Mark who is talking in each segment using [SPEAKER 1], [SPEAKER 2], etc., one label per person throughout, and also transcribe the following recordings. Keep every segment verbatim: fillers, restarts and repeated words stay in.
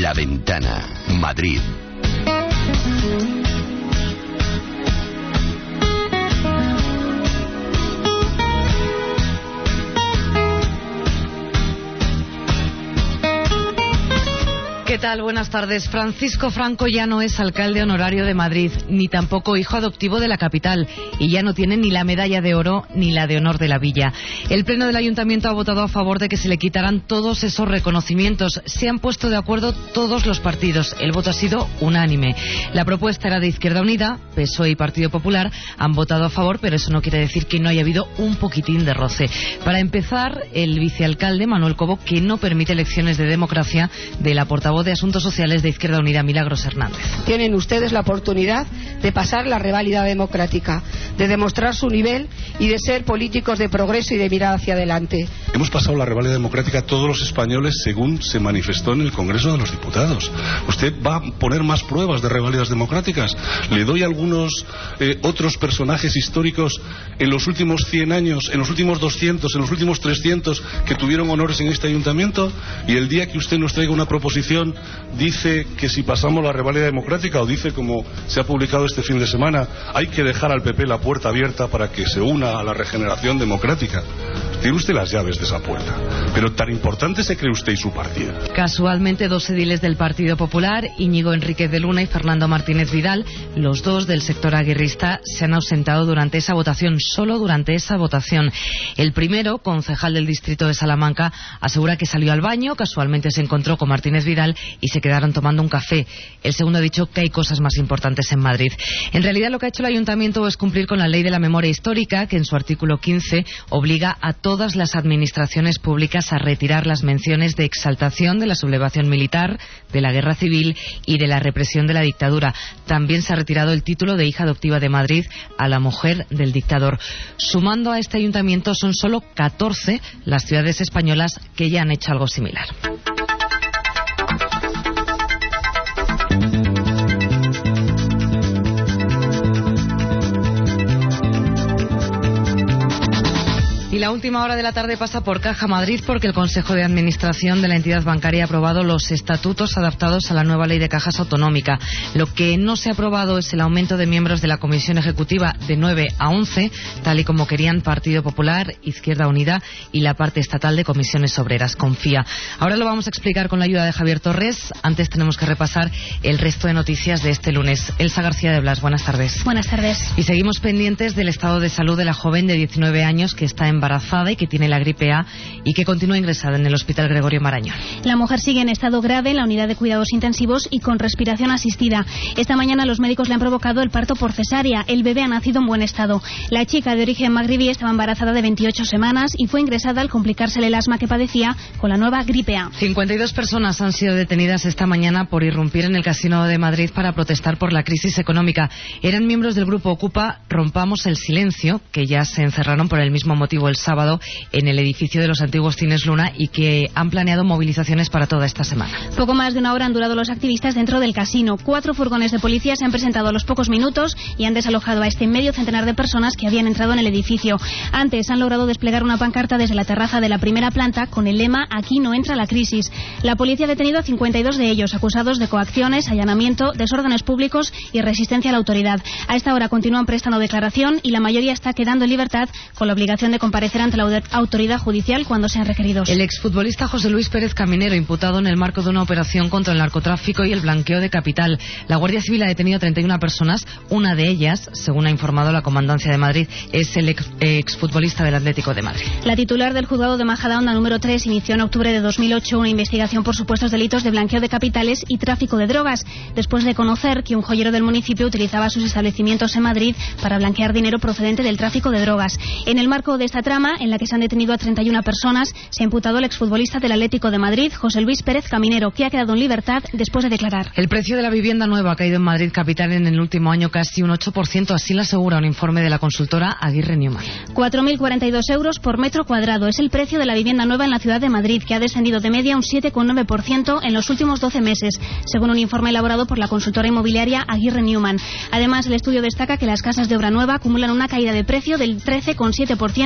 [SPEAKER 1] La Ventana, Madrid.
[SPEAKER 2] ¿Qué tal? Buenas tardes. Francisco Franco ya no es alcalde honorario de Madrid, ni tampoco hijo adoptivo de la capital, y ya no tiene ni la medalla de oro ni la de honor de la villa. El Pleno del Ayuntamiento ha votado a favor de que se le quitaran todos esos reconocimientos. Se han puesto de acuerdo todos los partidos. El voto ha sido unánime. La propuesta era de Izquierda Unida, P S O E y Partido Popular. Han votado a favor, pero eso no quiere decir que no haya habido un poquitín de roce. Para empezar, el vicealcalde Manuel Cobo, que no permite elecciones de democracia, de la portavoz de Asuntos Sociales de Izquierda Unida, Milagros Hernández.
[SPEAKER 3] Tienen ustedes la oportunidad de pasar la reválida democrática, de demostrar su nivel y de ser políticos de progreso y de mirar hacia adelante.
[SPEAKER 4] Hemos pasado la reválida democrática todos los españoles según se manifestó en el Congreso de los Diputados. ¿Usted va a poner más pruebas de reválidas democráticas? Le doy algunos eh, otros personajes históricos en los últimos cien años, en los últimos doscientos, en los últimos trescientos que tuvieron honores en este ayuntamiento, y el día que usted nos traiga una proposición dice que si pasamos la reválida democrática, o dice, como se ha publicado este fin de semana, hay que dejar al P P la puerta abierta para que se una a la regeneración democrática. Tiene usted las llaves de esa puerta. Pero tan importante se cree usted y su partido.
[SPEAKER 2] Casualmente, dos ediles del Partido Popular, Íñigo Enríquez de Luna y Fernando Martínez Vidal, los dos del sector aguirrista, se han ausentado durante esa votación, solo durante esa votación. El primero, concejal del distrito de Salamanca, asegura que salió al baño, casualmente se encontró con Martínez Vidal y se quedaron tomando un café. El segundo ha dicho que hay cosas más importantes en Madrid. En realidad, lo que ha hecho el ayuntamiento es cumplir con la ley de la memoria histórica, que en su artículo quince obliga a todas las administraciones públicas a retirar las menciones de exaltación de la sublevación militar, de la guerra civil y de la represión de la dictadura. También se ha retirado el título de hija adoptiva de Madrid a la mujer del dictador. Sumando a este ayuntamiento, son solo catorce las ciudades españolas que ya han hecho algo similar. Y la última hora de la tarde pasa por Caja Madrid, porque el Consejo de Administración de la entidad bancaria ha aprobado los estatutos adaptados a la nueva ley de cajas autonómica. Lo que no se ha aprobado es el aumento de miembros de la Comisión Ejecutiva de nueve a once, tal y como querían Partido Popular, Izquierda Unida y la parte estatal de comisiones obreras, Confía. Ahora lo vamos a explicar con la ayuda de Javier Torres. Antes tenemos que repasar el resto de noticias de este lunes. Elsa García de Blas, buenas tardes.
[SPEAKER 5] Buenas tardes.
[SPEAKER 2] Y seguimos pendientes del estado de salud de la joven de diecinueve años que está embarazada y que tiene la gripe A y que continúa ingresada en el Hospital Gregorio Marañón.
[SPEAKER 5] La mujer sigue en estado grave en la unidad de cuidados intensivos y con respiración asistida. Esta mañana los médicos le han provocado el parto por cesárea. El bebé ha nacido en buen estado. La chica, de origen magrebí, estaba embarazada de veintiocho semanas y fue ingresada al complicársele el asma que padecía con la nueva gripe A.
[SPEAKER 2] cincuenta y dos personas han sido detenidas esta mañana por irrumpir en el Casino de Madrid para protestar por la crisis económica. Eran miembros del grupo Ocupa Rompamos el Silencio, que ya se encerraron por el mismo motivo el sábado en el edificio de los antiguos Cines Luna y que han planeado movilizaciones para toda esta semana.
[SPEAKER 5] Poco más de una hora han durado los activistas dentro del casino. Cuatro furgones de policía se han presentado a los pocos minutos y han desalojado a este medio centenar de personas que habían entrado en el edificio. Antes han logrado desplegar una pancarta desde la terraza de la primera planta con el lema "Aquí no entra la crisis". La policía ha detenido a cincuenta y dos de ellos, acusados de coacciones, allanamiento, desórdenes públicos y resistencia a la autoridad. A esta hora continúan prestando declaración y la mayoría está quedando en libertad con la obligación de comparecer ante la autoridad judicial cuando sean requeridos.
[SPEAKER 2] El exfutbolista José Luis Pérez Caminero, imputado en el marco de una operación contra el narcotráfico y el blanqueo de capital. La Guardia Civil ha detenido a treinta y una personas. Una de ellas, según ha informado la Comandancia de Madrid, es el ex, exfutbolista del Atlético de Madrid.
[SPEAKER 5] La titular del juzgado de Majadahonda número tres inició en octubre de dos mil ocho una investigación por supuestos delitos de blanqueo de capitales y tráfico de drogas, después de conocer que un joyero del municipio utilizaba sus establecimientos en Madrid para blanquear dinero procedente del tráfico de drogas. En el marco de esta trama, en la que se han detenido a treinta y una personas, se ha imputado al exfutbolista del Atlético de Madrid, José Luis Pérez Caminero, que ha quedado en libertad después de declarar.
[SPEAKER 2] El precio de la vivienda nueva ha caído en Madrid capital en el último año casi un ocho por ciento, así lo asegura un informe de la consultora Aguirre Newman.
[SPEAKER 5] cuatro mil cuarenta y dos euros por metro cuadrado es el precio de la vivienda nueva en la ciudad de Madrid, que ha descendido de media un siete coma nueve por ciento en los últimos doce meses, según un informe elaborado por la consultora inmobiliaria Aguirre Newman. Además, el estudio destaca que las casas de obra nueva acumulan una caída de precio del trece coma siete por ciento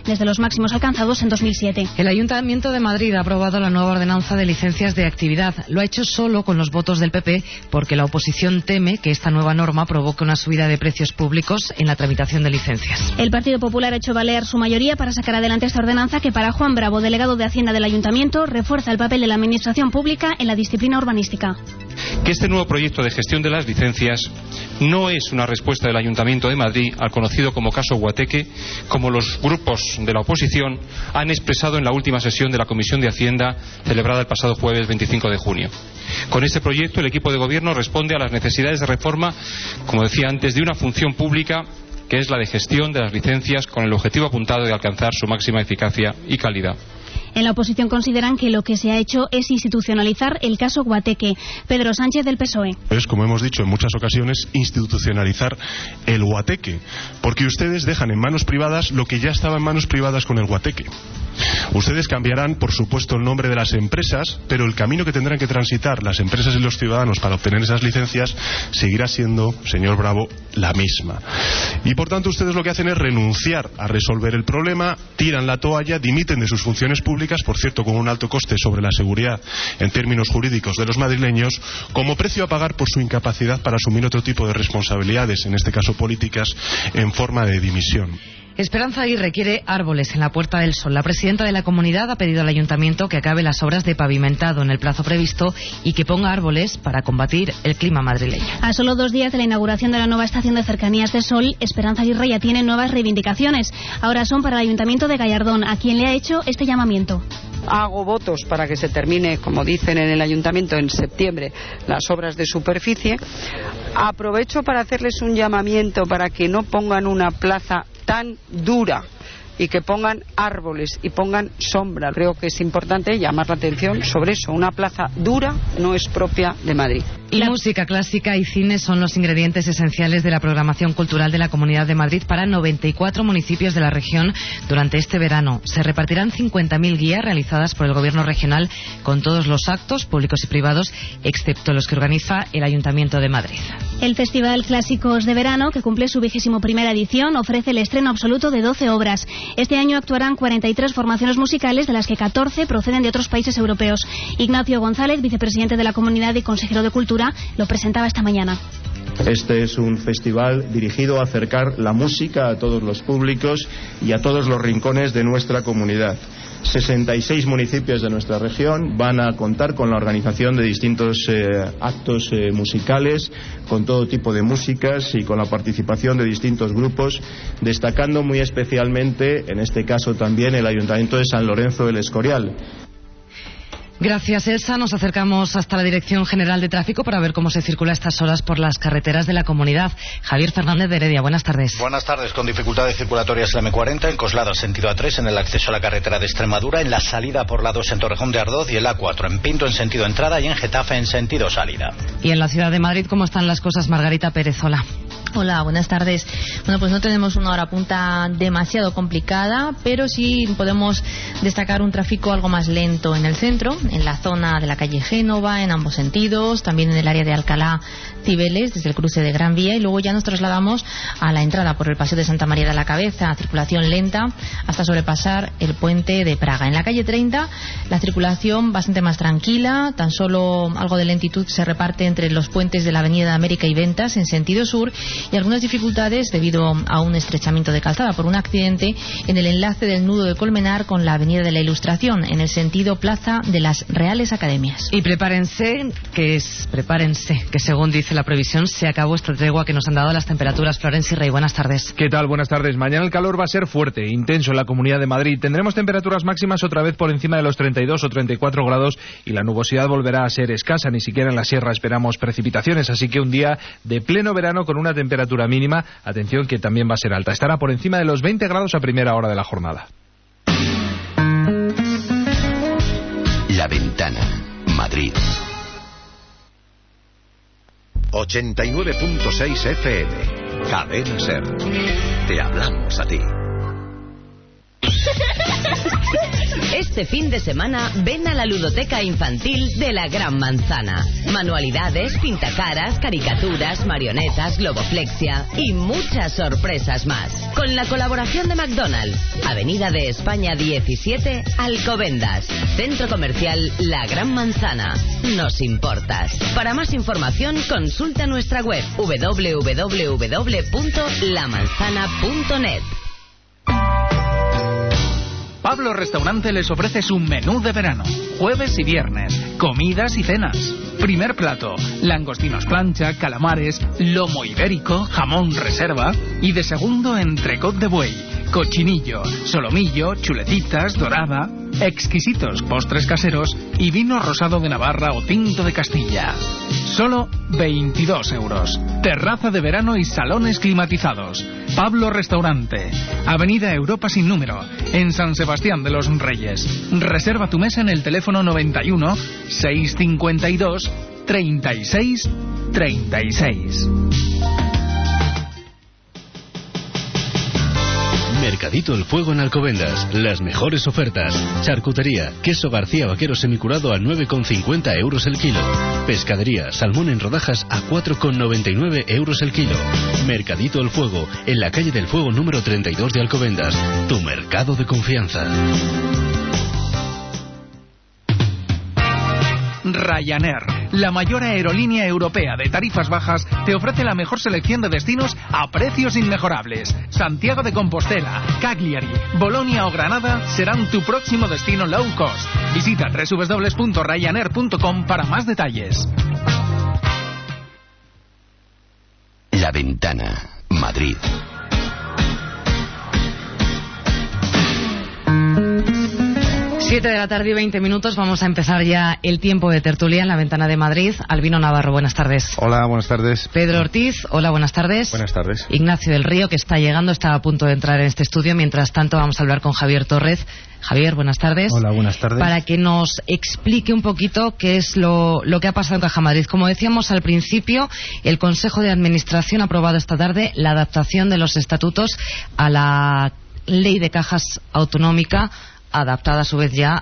[SPEAKER 5] desde los máximos alcanzados en dos mil siete.
[SPEAKER 2] El Ayuntamiento de Madrid ha aprobado la nueva ordenanza de licencias de actividad. Lo ha hecho solo con los votos del P P porque la oposición teme que esta nueva norma provoque una subida de precios públicos en la tramitación de licencias.
[SPEAKER 5] El Partido Popular ha hecho valer su mayoría para sacar adelante esta ordenanza que para Juan Bravo, delegado de Hacienda del Ayuntamiento, refuerza el papel de la Administración pública en la disciplina urbanística.
[SPEAKER 6] Que este nuevo proyecto de gestión de las licencias no es una respuesta del Ayuntamiento de Madrid al conocido como caso Guateque, como los grupos de la oposición han expresado en la última sesión de la Comisión de Hacienda celebrada el pasado jueves veinticinco de junio. Con este proyecto el equipo de gobierno responde a las necesidades de reforma, como decía antes, de una función pública que es la de gestión de las licencias con el objetivo apuntado de alcanzar su máxima eficacia y calidad.
[SPEAKER 5] En la oposición consideran que lo que se ha hecho es institucionalizar el caso Guateque. Pedro Sánchez, del P S O E.
[SPEAKER 7] Es, como hemos dicho en muchas ocasiones, institucionalizar el Guateque, porque ustedes dejan en manos privadas lo que ya estaba en manos privadas con el Guateque. Ustedes cambiarán, por supuesto, el nombre de las empresas, pero el camino que tendrán que transitar las empresas y los ciudadanos para obtener esas licencias seguirá siendo, señor Bravo, la misma. Y por tanto ustedes lo que hacen es renunciar a resolver el problema, tiran la toalla, dimiten de sus funciones públicas, por cierto con un alto coste sobre la seguridad en términos jurídicos de los madrileños, como precio a pagar por su incapacidad para asumir otro tipo de responsabilidades, en este caso políticas, en forma de dimisión.
[SPEAKER 2] Esperanza Aguirre quiere árboles en la Puerta del Sol. La presidenta de la comunidad ha pedido al ayuntamiento que acabe las obras de pavimentado en el plazo previsto y que ponga árboles para combatir el clima madrileño.
[SPEAKER 5] A solo dos días de la inauguración de la nueva estación de cercanías de Sol, Esperanza Aguirre ya tiene nuevas reivindicaciones. Ahora son para el ayuntamiento de Gallardón, a quien le ha hecho este llamamiento.
[SPEAKER 3] Hago votos para que se termine, como dicen en el ayuntamiento, en septiembre, las obras de superficie. Aprovecho para hacerles un llamamiento para que no pongan una plaza tan dura y que pongan árboles y pongan sombra. Creo que es importante llamar la atención sobre eso. Una plaza dura no es propia de Madrid.
[SPEAKER 2] Y la... música clásica y cine son los ingredientes esenciales de la programación cultural de la Comunidad de Madrid para noventa y cuatro municipios de la región durante este verano. Se repartirán cincuenta mil guías realizadas por el Gobierno regional con todos los actos públicos y privados, excepto los que organiza el Ayuntamiento de Madrid.
[SPEAKER 5] El Festival Clásicos de Verano, que cumple su vigésimo primera edición, ofrece el estreno absoluto de doce obras. Este año actuarán cuarenta y tres formaciones musicales, de las que catorce proceden de otros países europeos. Ignacio González, vicepresidente de la Comunidad y consejero de Cultura, lo presentaba esta mañana.
[SPEAKER 8] Este es un festival dirigido a acercar la música a todos los públicos y a todos los rincones de nuestra comunidad. sesenta y seis municipios de nuestra región van a contar con la organización de distintos eh, actos eh, musicales, con todo tipo de músicas y con la participación de distintos grupos, destacando muy especialmente, en este caso también, el Ayuntamiento de San Lorenzo del Escorial.
[SPEAKER 2] Gracias, Elsa. Nos acercamos hasta la Dirección General de Tráfico para ver cómo se circula a estas horas por las carreteras de la comunidad. Javier Fernández de Heredia, buenas tardes.
[SPEAKER 9] Buenas tardes. Con dificultades circulatorias en la eme cuarenta, en Coslada, sentido a tres, en el acceso a la carretera de Extremadura, en la salida por la dos en Torrejón de Ardoz y el a cuatro en Pinto en sentido entrada y en Getafe en sentido salida.
[SPEAKER 2] Y en la ciudad de Madrid, ¿cómo están las cosas? Margarita Pérez, hola.
[SPEAKER 10] Hola, buenas tardes. Bueno, pues no tenemos una hora punta demasiado complicada, pero sí podemos destacar un tráfico algo más lento en el centro, en la zona de la calle Génova, en ambos sentidos, también en el área de Alcalá Cibeles, desde el cruce de Gran Vía, y luego ya nos trasladamos a la entrada por el Paseo de Santa María de la Cabeza, circulación lenta hasta sobrepasar el puente de Praga. En la calle treinta, la circulación bastante más tranquila, tan solo algo de lentitud se reparte entre los puentes de la Avenida de América y Ventas en sentido sur, y algunas dificultades debido a un estrechamiento de calzada por un accidente en el enlace del nudo de Colmenar con la Avenida de la Ilustración, en el sentido Plaza de las Reales Academias.
[SPEAKER 2] Y prepárense, que es, prepárense, que según dice la previsión, se acabó esta tregua que nos han dado las temperaturas. Florencia y Rey, buenas tardes.
[SPEAKER 11] ¿Qué tal? Buenas tardes. Mañana el calor va a ser fuerte, intenso en la Comunidad de Madrid. Tendremos temperaturas máximas otra vez por encima de los treinta y dos o treinta y cuatro grados y la nubosidad volverá a ser escasa. Ni siquiera en la sierra esperamos precipitaciones, así que un día de pleno verano con una temperatura mínima, atención, que también va a ser alta. Estará por encima de los veinte grados a primera hora de la jornada.
[SPEAKER 1] La Ventana, Madrid. ochenta y nueve punto seis F M. Cadena Ser. Te hablamos a ti.
[SPEAKER 12] Este fin de semana ven a la ludoteca infantil de la Gran Manzana. Manualidades, pintacaras, caricaturas, marionetas, globoflexia y muchas sorpresas más. Con la colaboración de McDonald's. Avenida de España diecisiete, Alcobendas. Centro Comercial La Gran Manzana. Nos importas. Para más información consulta nuestra web doble u doble u doble u punto la manzana punto net.
[SPEAKER 13] Pablo Restaurante les ofrece su menú de verano. Jueves y viernes, comidas y cenas. Primer plato, langostinos plancha, calamares, lomo ibérico, jamón reserva. Y de segundo, entrecot de buey, cochinillo, solomillo, chuletitas, dorada. Exquisitos postres caseros y vino rosado de Navarra o tinto de Castilla. Solo veintidós euros. Terraza de verano y salones climatizados. Pablo Restaurante. Avenida Europa sin número, en San Sebastián de los Reyes. Reserva tu mesa en el teléfono noventa y uno, seiscientos cincuenta y dos, treinta y seis, treinta y seis.
[SPEAKER 14] Mercadito El Fuego en Alcobendas. Las mejores ofertas. Charcutería, queso García Vaquero semicurado a nueve con cincuenta euros el kilo. Pescadería, salmón en rodajas a cuatro con noventa y nueve euros el kilo. Mercadito El Fuego, en la calle del Fuego número treinta y dos de Alcobendas. Tu mercado de confianza.
[SPEAKER 13] Ryanair, la mayor aerolínea europea de tarifas bajas, te ofrece la mejor selección de destinos a precios inmejorables. Santiago de Compostela, Cagliari, Bolonia o Granada serán tu próximo destino low cost. Visita doble u doble u doble u punto ryanair punto com para más detalles.
[SPEAKER 1] La Ventana, Madrid.
[SPEAKER 2] Siete de la tarde y veinte minutos. Vamos a empezar ya el tiempo de tertulia en La Ventana de Madrid. Albino Navarro, buenas tardes.
[SPEAKER 15] Hola, buenas tardes.
[SPEAKER 2] Pedro Ortiz, hola, buenas tardes.
[SPEAKER 15] Buenas tardes.
[SPEAKER 2] Ignacio del Río, que está llegando, está a punto de entrar en este estudio. Mientras tanto, vamos a hablar con Javier Torres. Javier, buenas tardes.
[SPEAKER 16] Hola, buenas tardes.
[SPEAKER 2] Para que nos explique un poquito qué es lo, lo que ha pasado en Caja Madrid. Como decíamos al principio, el Consejo de Administración ha aprobado esta tarde la adaptación de los estatutos a la Ley de Cajas Autonómica, adaptada a su vez ya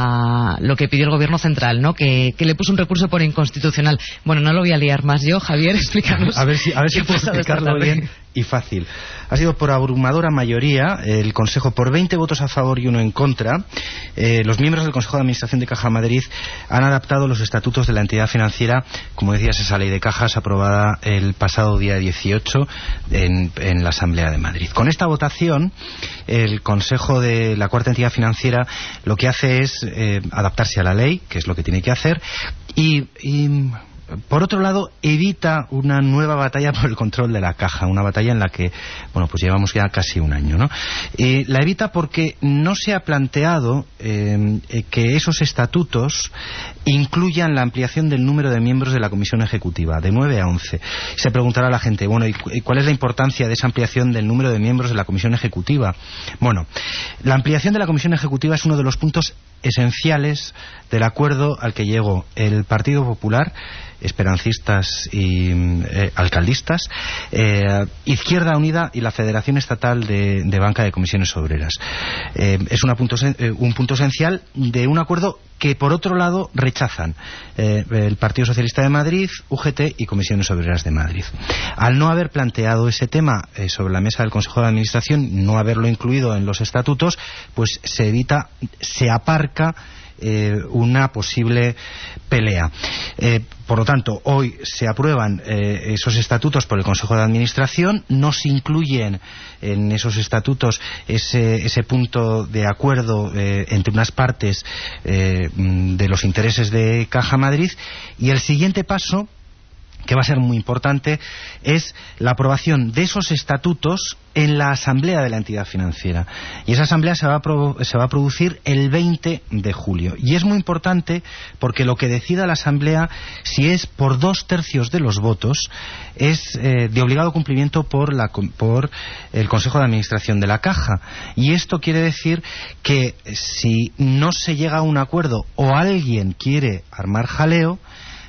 [SPEAKER 2] a lo que pidió el Gobierno central, ¿no? Que, que le puso un recurso por inconstitucional. Bueno, no lo voy a liar más yo. Javier, explícanos.
[SPEAKER 16] A ver si, a ver si puedo explicarlo bien y fácil. Ha sido por abrumadora mayoría el Consejo, por veinte votos a favor y uno en contra. Eh, los miembros del Consejo de Administración de Caja Madrid han adaptado los estatutos de la entidad financiera, como decías, esa ley de cajas aprobada el pasado día dieciocho en, en la Asamblea de Madrid. Con esta votación, el Consejo de la cuarta entidad financiera lo que hace es eh, adaptarse a la ley, que es lo que tiene que hacer, y, y por otro lado evita una nueva batalla por el control de la caja, una batalla en la que, bueno, pues llevamos ya casi un año, ¿no? Eh, la evita porque no se ha planteado eh, que esos estatutos incluyan la ampliación del número de miembros de la Comisión Ejecutiva, de nueve a once. Se preguntará a la gente, bueno, ¿y cuál es la importancia de esa ampliación del número de miembros de la Comisión Ejecutiva? Bueno, la ampliación de la Comisión Ejecutiva es uno de los puntos esenciales del acuerdo al que llegó el Partido Popular, esperancistas y eh, alcaldistas, eh, Izquierda Unida y la Federación Estatal de, de Banca de Comisiones Obreras. Eh, es una punto, eh, un punto esencial de un acuerdo que, por otro lado, rechazan eh, el Partido Socialista de Madrid, U G T y Comisiones Obreras de Madrid. Al no haber planteado ese tema eh, sobre la mesa del Consejo de Administración, no haberlo incluido en los estatutos, pues se evita, se aparca Eh, una posible pelea. Eh, por lo tanto, hoy se aprueban eh, esos estatutos por el Consejo de Administración, no se incluyen en esos estatutos ese, ese punto de acuerdo eh, entre unas partes eh, de los intereses de Caja Madrid, y el siguiente paso, que va a ser muy importante, es la aprobación de esos estatutos en la asamblea de la entidad financiera. Y esa asamblea se va a, pro, se va a producir el veinte de julio. Y es muy importante porque lo que decida la asamblea, si es por dos tercios de los votos, es eh, de obligado cumplimiento por, la, por el Consejo de Administración de la Caja. Y esto quiere decir que si no se llega a un acuerdo o alguien quiere armar jaleo,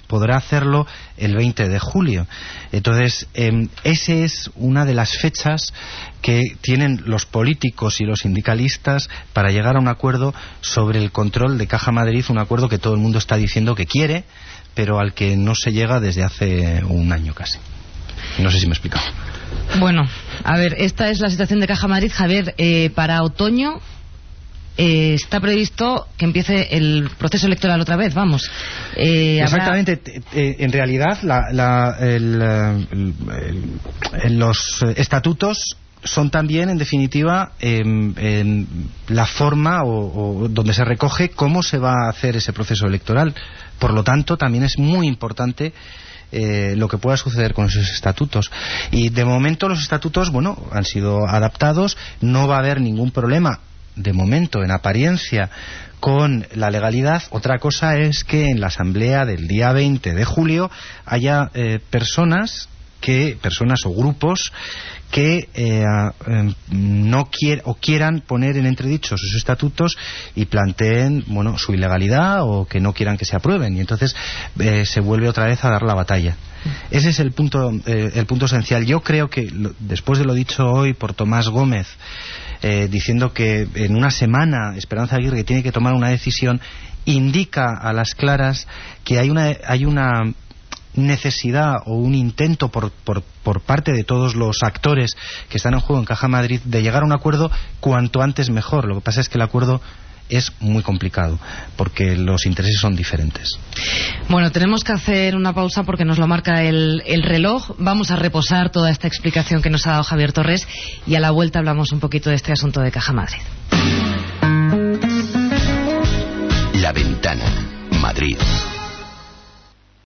[SPEAKER 16] podrá hacerlo el veinte de julio. Entonces, eh, esa es una de las fechas que tienen los políticos y los sindicalistas para llegar a un acuerdo sobre el control de Caja Madrid, un acuerdo que todo el mundo está diciendo que quiere, pero al que no se llega desde hace un año casi. No sé si me he explicado.
[SPEAKER 2] Bueno, a ver, esta es la situación de Caja Madrid. Javier, eh, para otoño eh, está previsto que empiece el proceso electoral otra vez, vamos. Eh,
[SPEAKER 16] Exactamente. Habrá... Eh, en realidad, la, la, el, el, el, los estatutos son también, en definitiva, eh, eh, la forma o, o donde se recoge cómo se va a hacer ese proceso electoral. Por lo tanto, también es muy importante Eh, lo que pueda suceder con esos estatutos. Y de momento los estatutos, bueno, han sido adaptados, no va a haber ningún problema de momento, en apariencia, con la legalidad. Otra cosa es que en la asamblea del día veinte de julio haya eh, personas que personas o grupos que eh, eh, no quier, o quieran poner en entredicho sus estatutos y planteen, bueno, su ilegalidad o que no quieran que se aprueben, y entonces eh, se vuelve otra vez a dar la batalla. Ese es el punto eh, el punto esencial. Yo creo que lo, después de lo dicho hoy por Tomás Gómez, eh, diciendo que en una semana Esperanza Aguirre tiene que tomar una decisión, indica a las claras que hay una hay una necesidad o un intento por, por, por parte de todos los actores que están en juego en Caja Madrid de llegar a un acuerdo cuanto antes mejor. Lo que pasa es que el acuerdo es muy complicado porque los intereses son diferentes.
[SPEAKER 2] Bueno, tenemos que hacer una pausa porque nos lo marca el, el reloj. Vamos a reposar toda esta explicación que nos ha dado Javier Torres y a la vuelta hablamos un poquito de este asunto de Caja Madrid.
[SPEAKER 1] La Ventana, Madrid.